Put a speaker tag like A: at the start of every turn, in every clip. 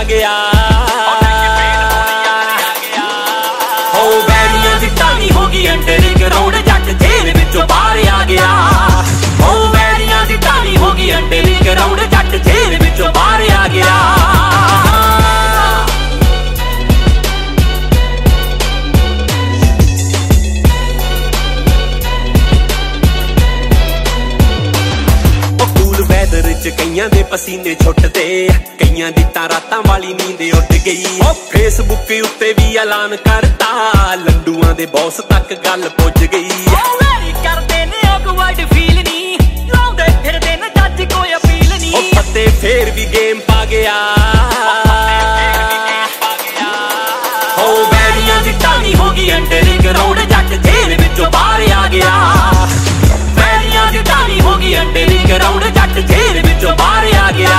A: गया हो बैरियां दी टाणी हो गई अंडर ग्राउंड जट जेल विचों बाहर आ गया हो बैरियां दी टाणी हो गई अंडर ग्राउंड जट जेल विचों बाहर आ गया कईयां दे पसीने छुटदे कईयां दी तां रातां वाली नींद उड़ गई फेसबुक उत्ते भी ऐलान करता लंडूआं दे बॉस तक गल पुज गई करदे ने ऑकवर्ड फील नी लाउंदे फिरदे ने जज कोई अपील नी ओ फते फेर भी गेम पा गया हो बैरियां दी टाणी हो गई अंडर ग्राउंड जट जेल विचों बाहर आ गया बैरियां दी टाणी हो गई अंडर ग्राउंड जट जेल विचों बाहर आ गया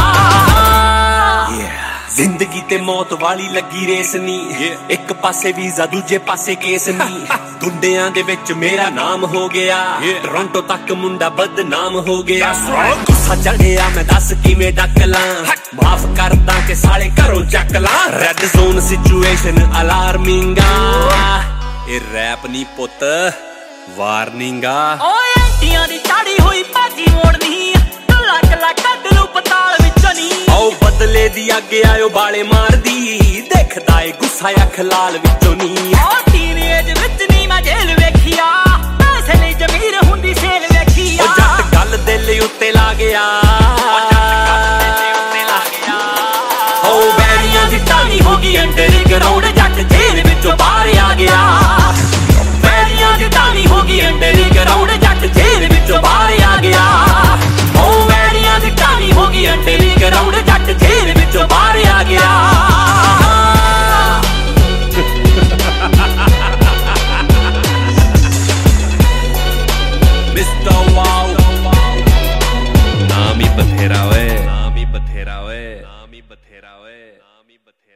A: जिंदगी ते मौत वाली लगी रेस नी एक पासे वीजा दूजे पासे केस नी गुंडियां दे विच मेरा नाम हो गया टोरंटो तक मुंडा बदनाम हो गया गुस्सा चढ़िया मैं दस किवें डक लां माफ करदा के साले घरों चक लां रेड जोन सिचुएशन अलार्मिंग ए रैप नी पुत वार्निंग ओए एंटियां दी चाड़ी हुई भाजी मोड़नी कला कला कद लू पताल विच नी ओ बदले दी अगे आयो बाले मार दी देखदा ए गुस्सा अख लाल विचों नी ओ टीनेज विच नी मैं जेल वेखिया पैसे लई जमीर हुंदी सेल वेखिया ओ जट गल दिल उत्ते ला गया ओ जट गल दिल उत्ते ला गया ओ बैरियां दी टाणी हो गई अंडर ग्राउंड जट जेल विचों बाहर आ गया बैरियां दी टाणी हो गई अंडर ग्राउंड जट जेल विचों बाहर आ गया ओ बैरियां दी टाणी हो गई अंडर ग्राउंड जट जेल विचों बाहर आ गया मिस्टर वाओ नाम ही बथेरा वे नाम ही बथेरा वे नाम ही बथेरा वे नाम ही बथेरा